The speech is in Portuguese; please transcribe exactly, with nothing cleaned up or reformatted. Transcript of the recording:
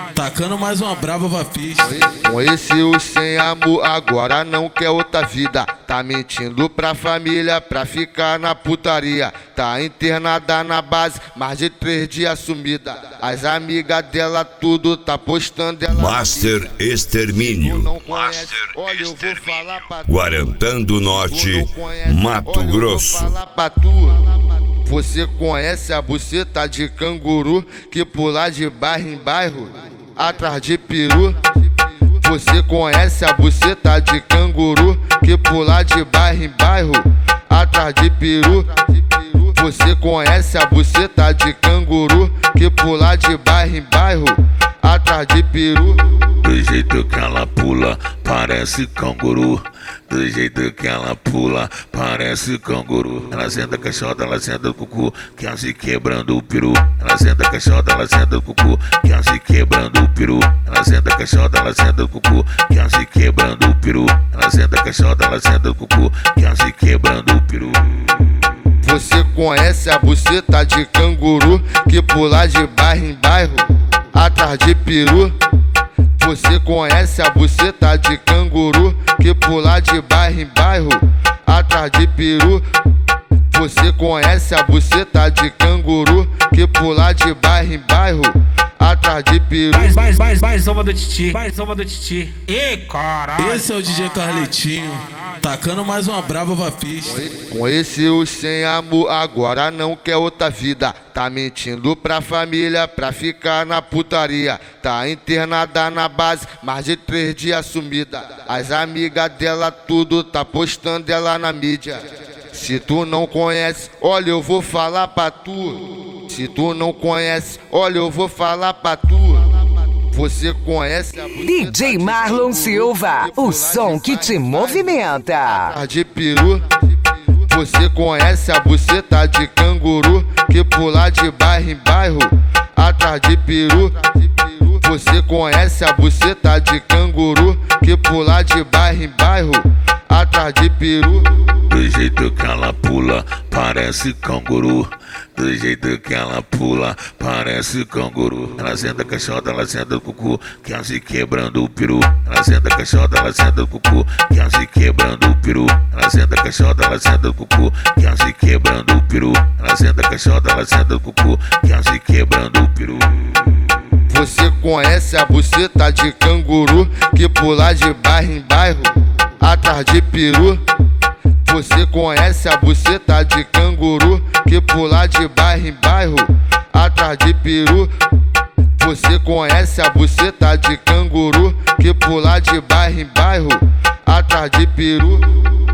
tacando mais uma brava vapis. Conheceu sem amor, agora não quer outra vida. Tá mentindo pra família pra ficar na putaria. Tá internada na base, mais de três dias sumida. As amigas dela tudo tá postando ela. Master Extermínio. Master Extermínio. Guarantã do Norte, Mato Grosso. Você conhece a buceta de canguru que pula de bairro em bairro atrás de peru? Você conhece a buceta de canguru que pula de bairro em bairro atrás de peru? Você conhece a buceta de canguru que pula de bairro em bairro atrás de peru? Do jeito que ela pula, parece canguru. Do jeito que ela pula, parece canguru. Ela senta caixota, ela senta o cucu, que ela se quebrando o peru. Ela senta caixota, ela senta o cucu, que ela se quebrando o peru. Ela senta caixota, ela senta o cucu, que ela se quebrando o peru. Ela senta caixota, ela senta o cucu, que ela se quebrando o peru. Você conhece a buceta de canguru que pula de bairro em bairro atrás de peru? Você conhece a buceta de canguru que pula de bairro em bairro atrás de peru? Você conhece a buceta de canguru que pula de bairro em bairro atrás de peru? Mais, mais, mais, mais uma do Titi, mais uma do Titi. Ih, caralho. Esse é o D J Carletinho, tacando mais uma brava vapis. Conheceu sem amor, agora não quer outra vida. Tá mentindo pra família pra ficar na putaria. Tá internada na base, mais de três dias sumida. As amigas dela tudo tá postando ela na mídia. Se tu não conhece, olha eu vou falar pra tu. Se tu não conhece, olha eu vou falar pra tu. Você conhece a D J Marlon Silva, o som que te movimenta. De peru. Você conhece a buceta de canguru que pula de bairro em bairro atrás de peru? Você conhece a buceta de canguru que pula de bairro em bairro atrás de peru? Do jeito que ela pula, parece canguru. Do jeito que ela pula, parece canguru. Ela senta caixota, ela senta o cucu, que ela se quebrando o peru. Ela senta caixota, ela senta o cucu, que ela se quebrando o peru. Ela senta caixota, ela senta o cucu, que ela se quebrando o peru. Ela senta caixota, ela senta o cucu, que ela se quebrando o peru. Você conhece a buceta de canguru que pula de bairro em bairro atrás de peru? Você conhece a buceta de canguru que pula de bairro em bairro atrás de peru? Você conhece a buceta de canguru que pula de bairro em bairro atrás de peru?